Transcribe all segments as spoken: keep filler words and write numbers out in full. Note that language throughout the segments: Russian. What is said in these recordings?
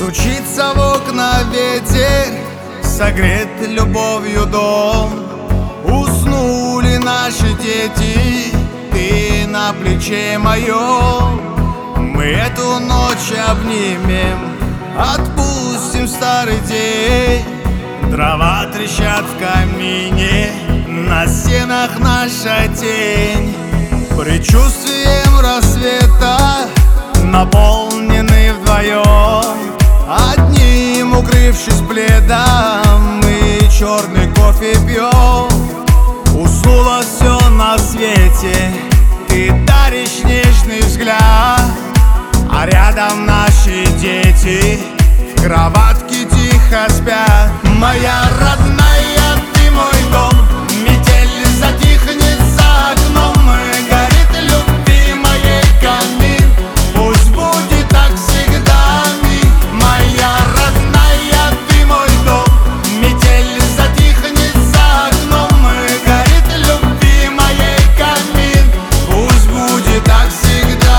Стучится в окна ветер, согрет любовью дом. Уснули наши дети, ты на плече моем. Мы эту ночь обнимем, отпустим старый день. Дрова трещат в камине, на стенах наша тень. Предчувствием рассвета наполнены вдвоем. Одним укрывшись пледом, мы черный кофе пьем. Уснуло все на свете, ты даришь нежный взгляд. А рядом наши дети в кроватке тихо спят. Моя родная, ты мой дом, метель затихнет за окном. Горит любви моей камин, пусть будет так всегда. Моя родная, ты мой дом, метель затихнет за окном. Горит любви моей камин, пусть будет так всегда.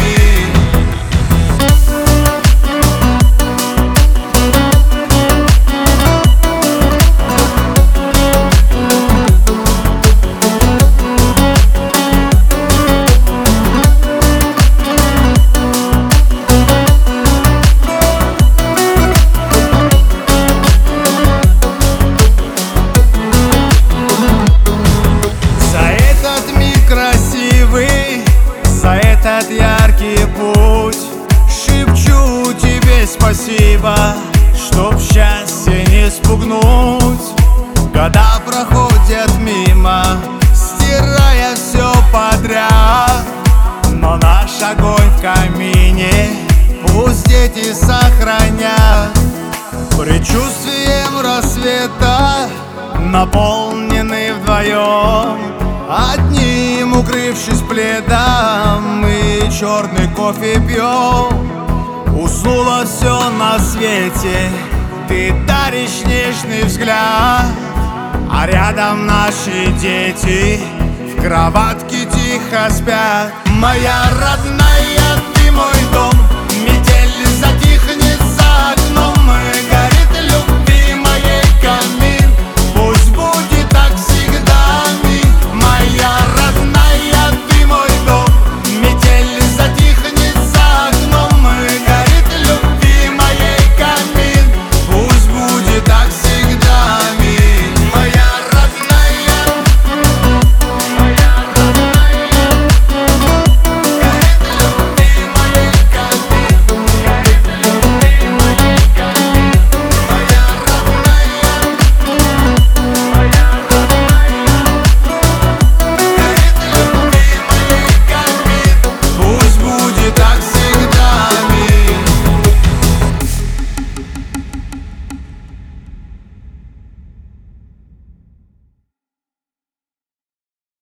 За этот яркий путь шепчу тебе спасибо, чтоб счастье не спугнуть. Года проходят мимо, стирая все подряд, но наш огонь в камине пусть дети сохранят. Предчувствием рассвета наполнены вдвоем. Одним укрывшись пледом, мы черный кофе пьем. Уснуло все на свете, ты даришь нежный взгляд. А рядом наши дети в кроватке тихо спят. Моя родная, ты мой дом, метель затихнет за окном.